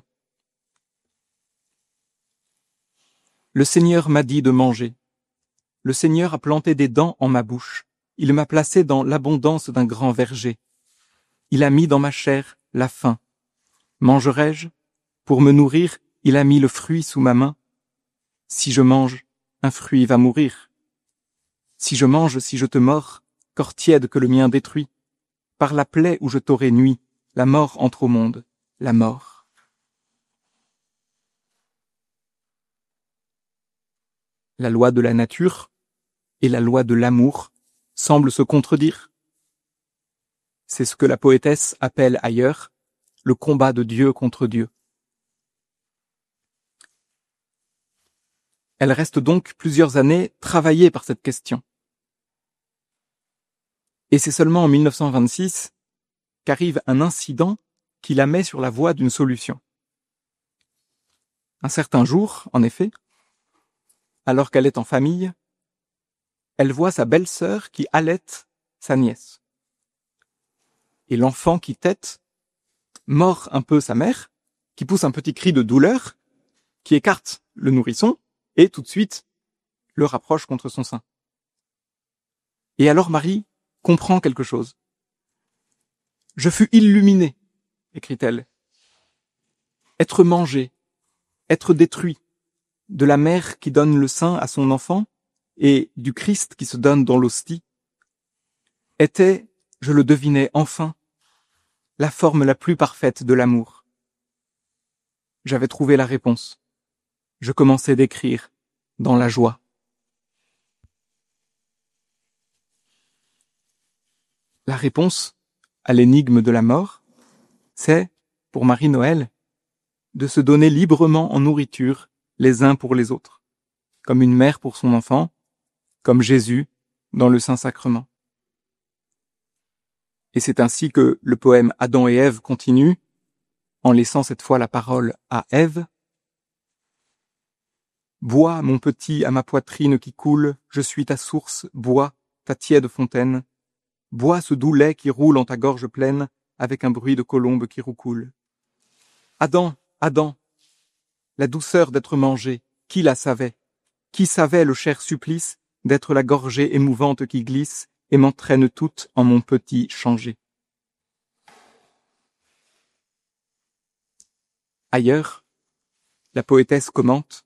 Le Seigneur m'a dit de manger. Le Seigneur a planté des dents en ma bouche. Il m'a placé dans l'abondance d'un grand verger. Il a mis dans ma chair la faim. Mangerai-je? Pour me nourrir, il a mis le fruit sous ma main. Si je mange, un fruit va mourir. Si je mange, si je te mords, corps tiède que le mien détruit, par la plaie où je t'aurai nui, la mort entre au monde, la mort. La loi de la nature et la loi de l'amour semblent se contredire. C'est ce que la poétesse appelle ailleurs le combat de Dieu contre Dieu. Elle reste donc plusieurs années travaillée par cette question. Et c'est seulement en mille neuf cent vingt-six qu'arrive un incident qui la met sur la voie d'une solution. Un certain jour, en effet, alors qu'elle est en famille, elle voit sa belle-sœur qui allaite sa nièce. Et l'enfant qui tète mord un peu sa mère, qui pousse un petit cri de douleur, qui écarte le nourrisson, et tout de suite le rapproche contre son sein. Et alors Marie comprend quelque chose. « Je fus illuminée », écrit-elle. Être mangé, être détruit, de la mère qui donne le sein à son enfant et du Christ qui se donne dans l'hostie, était, je le devinais enfin, la forme la plus parfaite de l'amour. J'avais trouvé la réponse. Je commençais d'écrire dans la joie. La réponse à l'énigme de la mort, c'est, pour Marie-Noël, de se donner librement en nourriture les uns pour les autres, comme une mère pour son enfant, comme Jésus dans le Saint-Sacrement. Et c'est ainsi que le poème Adam et Ève continue en laissant cette fois la parole à Ève. Bois, mon petit, à ma poitrine qui coule, je suis ta source, bois, ta tiède fontaine. Bois ce doux lait qui roule en ta gorge pleine, avec un bruit de colombe qui roucoule. Adam, Adam, la douceur d'être mangé, qui la savait? Qui savait le cher supplice d'être la gorgée émouvante qui glisse et m'entraîne toute en mon petit changé? Ailleurs, la poétesse commente: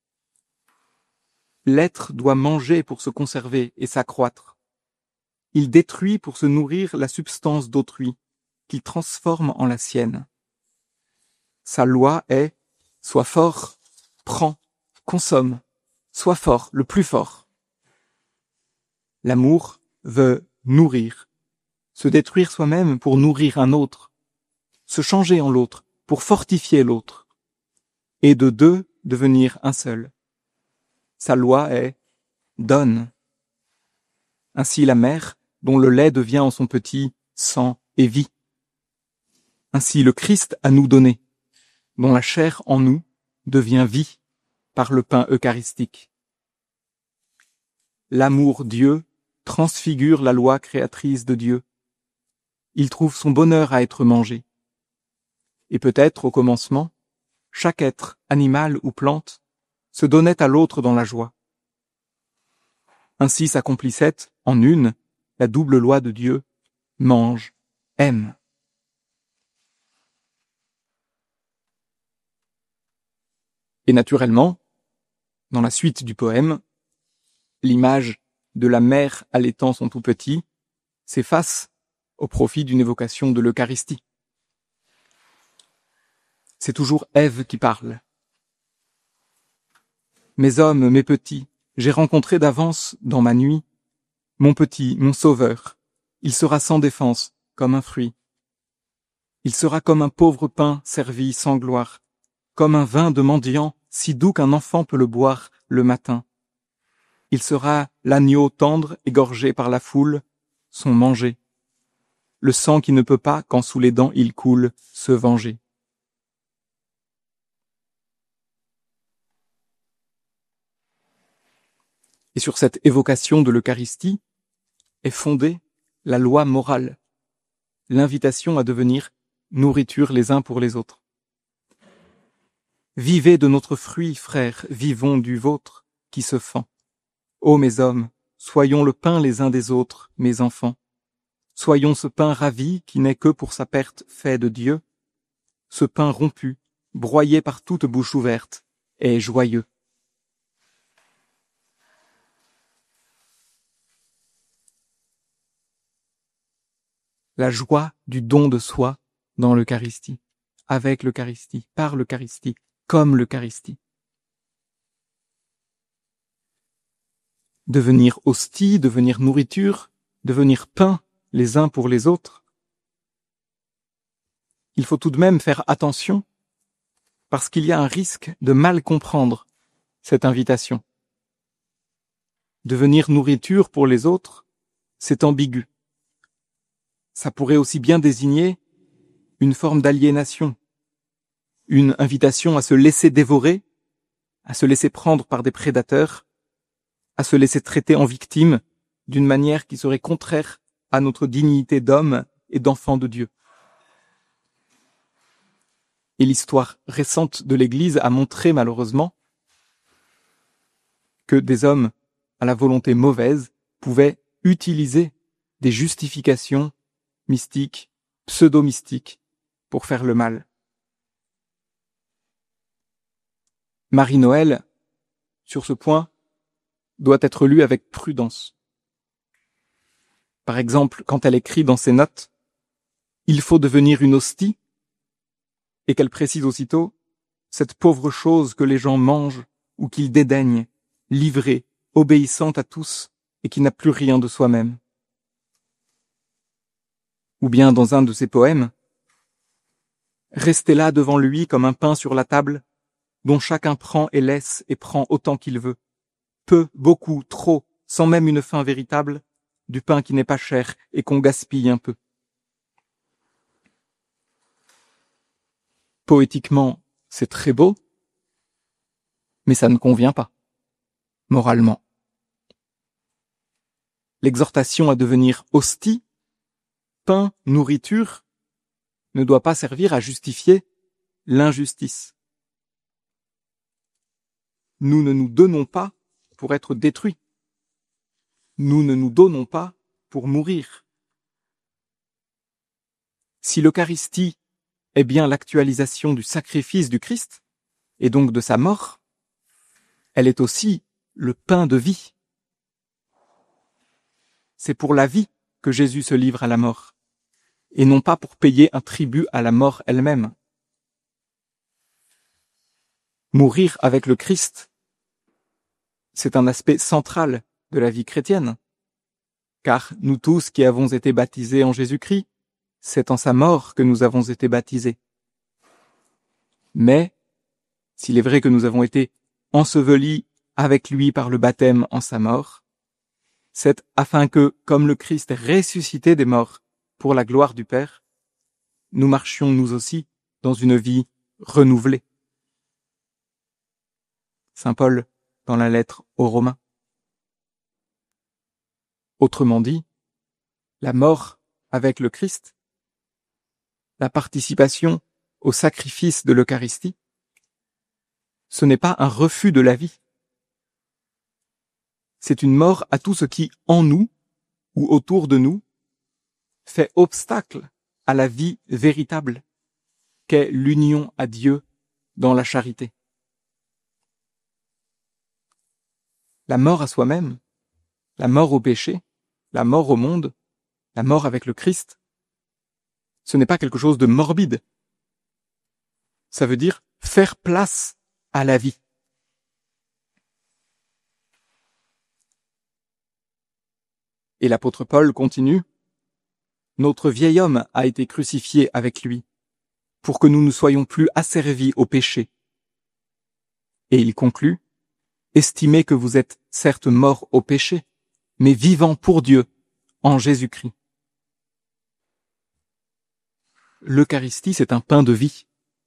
l'être doit manger pour se conserver et s'accroître. Il détruit pour se nourrir la substance d'autrui, qu'il transforme en la sienne. Sa loi est: sois fort, prends, consomme, sois fort, le plus fort. L'amour veut nourrir, se détruire soi-même pour nourrir un autre, se changer en l'autre pour fortifier l'autre, et de deux devenir un seul. Sa loi est: donne. Ainsi la mère, dont le lait devient en son petit sang et vie. Ainsi le Christ à nous donner, dont la chair en nous devient vie par le pain eucharistique. L'amour Dieu transfigure la loi créatrice de Dieu. Il trouve son bonheur à être mangé. Et peut-être, au commencement, chaque être, animal ou plante, se donnait à l'autre dans la joie. Ainsi s'accomplissait, en une, la double loi de Dieu: mange, aime. Et naturellement, dans la suite du poème, l'image de la mère allaitant son tout petit s'efface au profit d'une évocation de l'Eucharistie. C'est toujours Ève qui parle. Mes hommes, mes petits, j'ai rencontré d'avance dans ma nuit mon petit, mon sauveur. Il sera sans défense, comme un fruit. Il sera comme un pauvre pain servi sans gloire, comme un vin de mendiant si doux qu'un enfant peut le boire le matin. Il sera l'agneau tendre égorgé par la foule, son manger. Le sang qui ne peut pas, quand sous les dents il coule, se venger. Et sur cette évocation de l'Eucharistie est fondée la loi morale, l'invitation à devenir nourriture les uns pour les autres. Vivez de notre fruit, frères, vivons du vôtre qui se fend. Ô mes hommes, soyons le pain les uns des autres, mes enfants. Soyons ce pain ravi qui n'est que pour sa perte fait de Dieu. Ce pain rompu, broyé par toute bouche ouverte, est joyeux. La joie du don de soi dans l'Eucharistie, avec l'Eucharistie, par l'Eucharistie, comme l'Eucharistie. Devenir hostie, devenir nourriture, devenir pain les uns pour les autres. Il faut tout de même faire attention, parce qu'il y a un risque de mal comprendre cette invitation. Devenir nourriture pour les autres, c'est ambigu. Ça pourrait aussi bien désigner une forme d'aliénation, une invitation à se laisser dévorer, à se laisser prendre par des prédateurs, à se laisser traiter en victime d'une manière qui serait contraire à notre dignité d'homme et d'enfant de Dieu. Et l'histoire récente de l'Église a montré malheureusement que des hommes à la volonté mauvaise pouvaient utiliser des justifications mystiques, pseudo-mystiques, pour faire le mal. Marie-Noël, sur ce point, doit être lue avec prudence. Par exemple, quand elle écrit dans ses notes « Il faut devenir une hostie », et qu'elle précise aussitôt « cette pauvre chose que les gens mangent ou qu'ils dédaignent, livrée, obéissante à tous et qui n'a plus rien de soi-même ». Ou bien dans un de ses poèmes, restez là devant lui comme un pain sur la table, dont chacun prend et laisse et prend autant qu'il veut. Peu, beaucoup, trop, sans même une faim véritable, du pain qui n'est pas cher et qu'on gaspille un peu. Poétiquement, c'est très beau, mais ça ne convient pas, moralement. L'exhortation à devenir hostie, pain, nourriture, ne doit pas servir à justifier l'injustice. Nous ne nous donnons pas pour être détruits. Nous ne nous donnons pas pour mourir. Si l'Eucharistie est bien l'actualisation du sacrifice du Christ, et donc de sa mort, elle est aussi le pain de vie. C'est pour la vie que Jésus se livre à la mort, et non pas pour payer un tribut à la mort elle-même. Mourir avec le Christ, c'est un aspect central de la vie chrétienne, car nous tous qui avons été baptisés en Jésus-Christ, c'est en sa mort que nous avons été baptisés. Mais, s'il est vrai que nous avons été ensevelis avec lui par le baptême en sa mort, c'est afin que, comme le Christ est ressuscité des morts pour la gloire du Père, nous marchions nous aussi dans une vie renouvelée. Saint Paul dans la lettre aux Romains. Autrement dit, la mort avec le Christ, la participation au sacrifice de l'Eucharistie, ce n'est pas un refus de la vie. C'est une mort à tout ce qui, en nous ou autour de nous, fait obstacle à la vie véritable qu'est l'union à Dieu dans la charité. La mort à soi-même, la mort au péché, la mort au monde, la mort avec le Christ, ce n'est pas quelque chose de morbide. Ça veut dire faire place à la vie. Et l'apôtre Paul continue, « Notre vieil homme a été crucifié avec lui, pour que nous ne soyons plus asservis au péché. » Et il conclut, « Estimez que vous êtes certes morts au péché, mais vivants pour Dieu, en Jésus-Christ. » L'Eucharistie, c'est un pain de vie.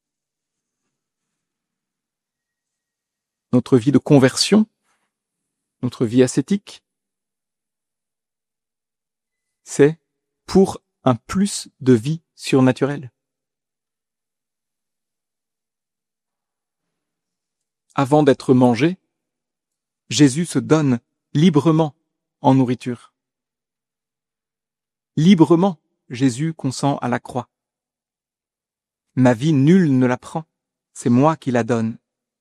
Notre vie de conversion, notre vie ascétique, c'est pour un plus de vie surnaturelle. Avant d'être mangé, Jésus se donne librement en nourriture. Librement, Jésus consent à la croix. Ma vie, nul ne la prend, c'est moi qui la donne.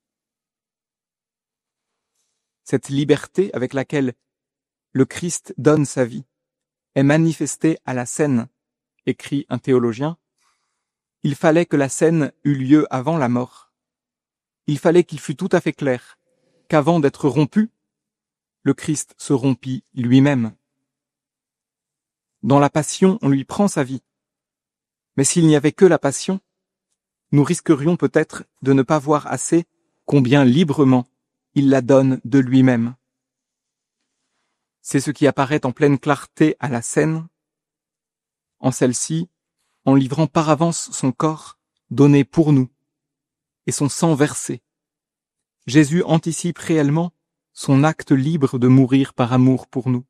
Cette liberté avec laquelle le Christ donne sa vie est manifestée à la scène, écrit un théologien. Il fallait que la scène eût lieu avant la mort. Il fallait qu'il fût tout à fait clair qu'avant d'être rompu, le Christ se rompit lui-même. Dans la passion, on lui prend sa vie. Mais s'il n'y avait que la passion, nous risquerions peut-être de ne pas voir assez combien librement il la donne de lui-même. C'est ce qui apparaît en pleine clarté à la scène. En celle-ci, en livrant par avance son corps donné pour nous et son sang versé, Jésus anticipe réellement son acte libre de mourir par amour pour nous.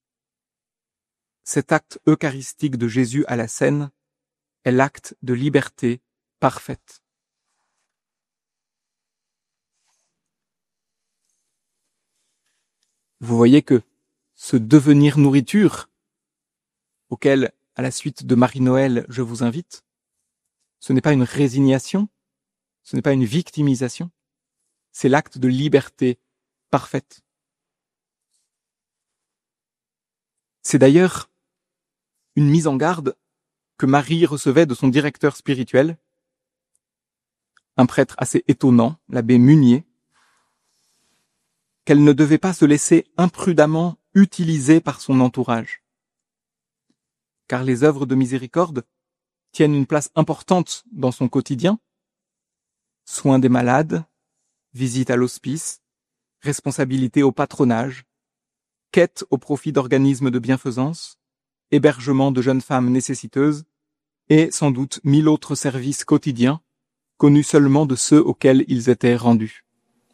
Cet acte eucharistique de Jésus à la scène est l'acte de liberté parfaite. Vous voyez que ce devenir nourriture, auquel, à la suite de Marie-Noël, je vous invite, ce n'est pas une résignation, ce n'est pas une victimisation, c'est l'acte de liberté parfaite. C'est d'ailleurs une mise en garde que Marie recevait de son directeur spirituel, un prêtre assez étonnant, l'abbé Munier, qu'elle ne devait pas se laisser imprudemment utiliser par son entourage. Car les œuvres de miséricorde tiennent une place importante dans son quotidien. Soins des malades, visite à l'hospice, responsabilité au patronage, quête au profit d'organismes de bienfaisance, hébergement de jeunes femmes nécessiteuses et sans doute mille autres services quotidiens connus seulement de ceux auxquels ils étaient rendus.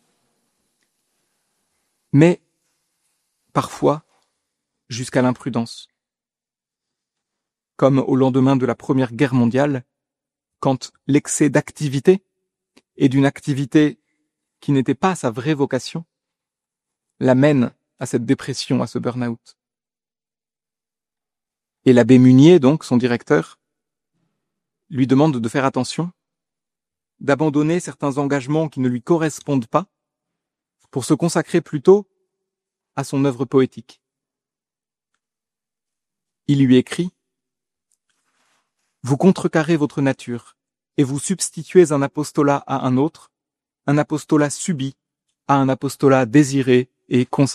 Mais, parfois, jusqu'à l'imprudence. Comme au lendemain de la Première Guerre mondiale, quand l'excès d'activité, et d'une activité qui n'était pas sa vraie vocation, l'amène à cette dépression, à ce burn-out. Et l'abbé Munier, donc, son directeur, lui demande de faire attention, d'abandonner certains engagements qui ne lui correspondent pas, pour se consacrer plutôt à son œuvre poétique. Il lui écrit « Vous contrecarrez votre nature et vous substituez un apostolat à un autre, un apostolat subi à un apostolat désiré et consenti. »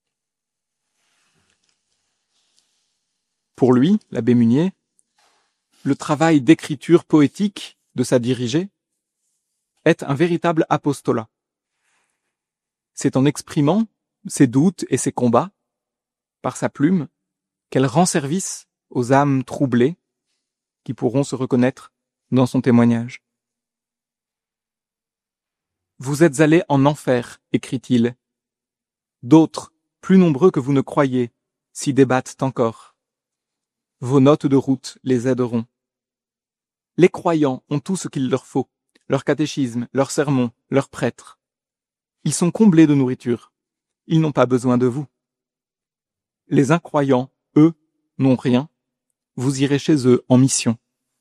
Pour lui, l'abbé Munier, le travail d'écriture poétique de sa dirigée est un véritable apostolat. C'est en exprimant ses doutes et ses combats, par sa plume, qu'elle rend service aux âmes troublées qui pourront se reconnaître dans son témoignage. « Vous êtes allés en enfer, écrit-il. D'autres, plus nombreux que vous ne croyez, s'y débattent encore. Vos notes de route les aideront. Les croyants ont tout ce qu'il leur faut, leur catéchisme, leurs sermons, leurs prêtres. Ils sont comblés de nourriture. Ils n'ont pas besoin de vous. Les incroyants, eux, n'ont rien. Vous irez chez eux en mission. »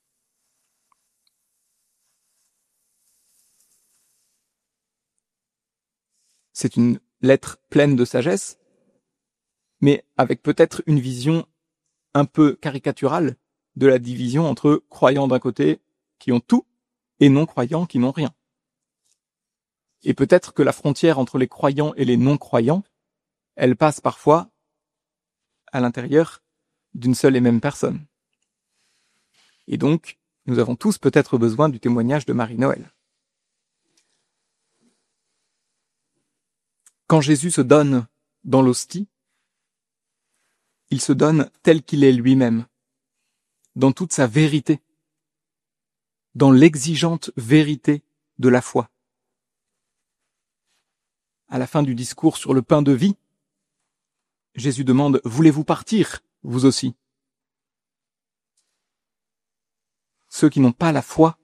C'est une lettre pleine de sagesse, mais avec peut-être une vision un peu caricaturale de la division entre croyants d'un côté qui ont tout et non-croyants qui n'ont rien. Et peut-être que la frontière entre les croyants et les non-croyants, elle passe parfois à l'intérieur d'une seule et même personne. Et donc, nous avons tous peut-être besoin du témoignage de Marie-Noël. Quand Jésus se donne dans l'hostie, il se donne tel qu'il est lui-même, dans toute sa vérité, dans l'exigeante vérité de la foi. À la fin du discours sur le pain de vie, Jésus demande « Voulez-vous partir, vous aussi ?» Ceux qui n'ont pas la foi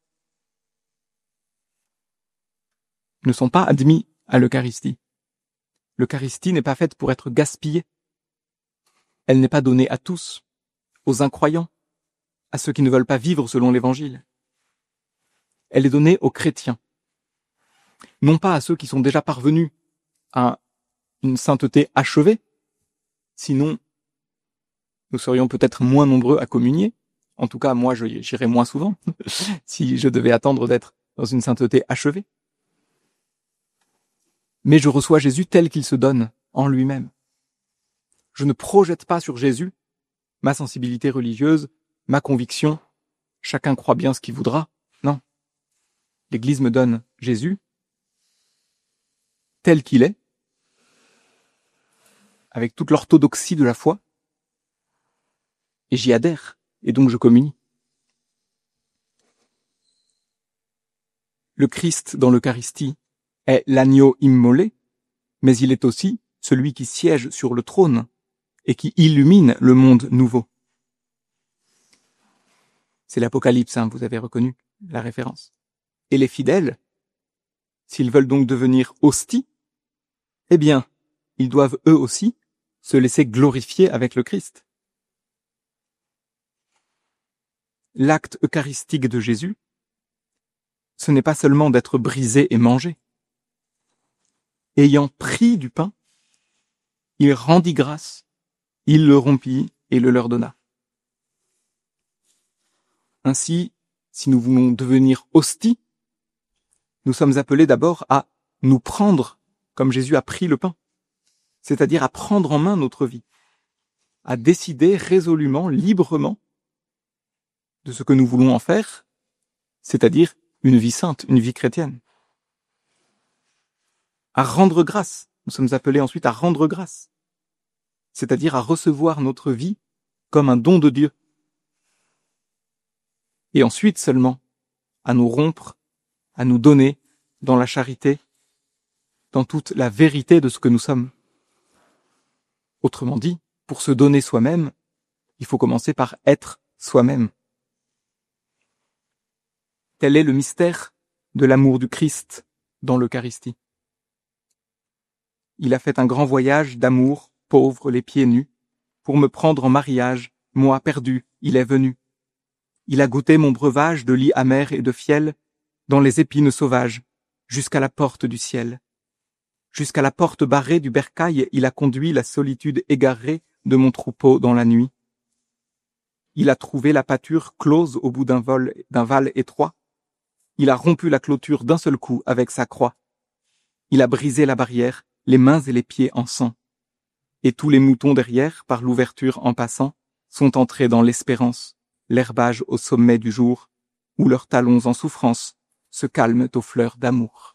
ne sont pas admis à l'Eucharistie. L'Eucharistie n'est pas faite pour être gaspillée. Elle n'est pas donnée à tous, aux incroyants, à ceux qui ne veulent pas vivre selon l'Évangile. Elle est donnée aux chrétiens, non pas à ceux qui sont déjà parvenus à une sainteté achevée, sinon nous serions peut-être moins nombreux à communier. En tout cas, moi, j'irais moins souvent si je devais attendre d'être dans une sainteté achevée. Mais je reçois Jésus tel qu'il se donne en lui-même. Je ne projette pas sur Jésus ma sensibilité religieuse, ma conviction. Chacun croit bien ce qu'il voudra. Non. L'Église me donne Jésus tel qu'il est, avec toute l'orthodoxie de la foi, et j'y adhère, et donc je communie. Le Christ dans l'Eucharistie est l'agneau immolé, mais il est aussi celui qui siège sur le trône et qui illumine le monde nouveau. C'est l'Apocalypse, hein, vous avez reconnu la référence. Et les fidèles, s'ils veulent donc devenir hosties, eh bien, ils doivent eux aussi se laisser glorifier avec le Christ. L'acte eucharistique de Jésus, ce n'est pas seulement d'être brisé et mangé. Ayant pris du pain, il rendit grâce, il le rompit et le leur donna. Ainsi, si nous voulons devenir hosties, nous sommes appelés d'abord à nous prendre comme Jésus a pris le pain, c'est-à-dire à prendre en main notre vie, à décider résolument, librement, de ce que nous voulons en faire, c'est-à-dire une vie sainte, une vie chrétienne. À rendre grâce, nous sommes appelés ensuite à rendre grâce, c'est-à-dire à recevoir notre vie comme un don de Dieu. Et ensuite seulement, à nous rompre, à nous donner dans la charité, dans toute la vérité de ce que nous sommes. Autrement dit, pour se donner soi-même, il faut commencer par être soi-même. Tel est le mystère de l'amour du Christ dans l'Eucharistie. Il a fait un grand voyage d'amour, pauvre, les pieds nus, pour me prendre en mariage, moi perdu, il est venu. Il a goûté mon breuvage de lit amer et de fiel, dans les épines sauvages, jusqu'à la porte du ciel. Jusqu'à la porte barrée du bercail, il a conduit la solitude égarée de mon troupeau dans la nuit. Il a trouvé la pâture close au bout d'un vol, d'un val étroit. Il a rompu la clôture d'un seul coup avec sa croix. Il a brisé la barrière, les mains et les pieds en sang. Et tous les moutons derrière, par l'ouverture en passant, sont entrés dans l'espérance, l'herbage au sommet du jour, où leurs talons en souffrance se calment aux fleurs d'amour.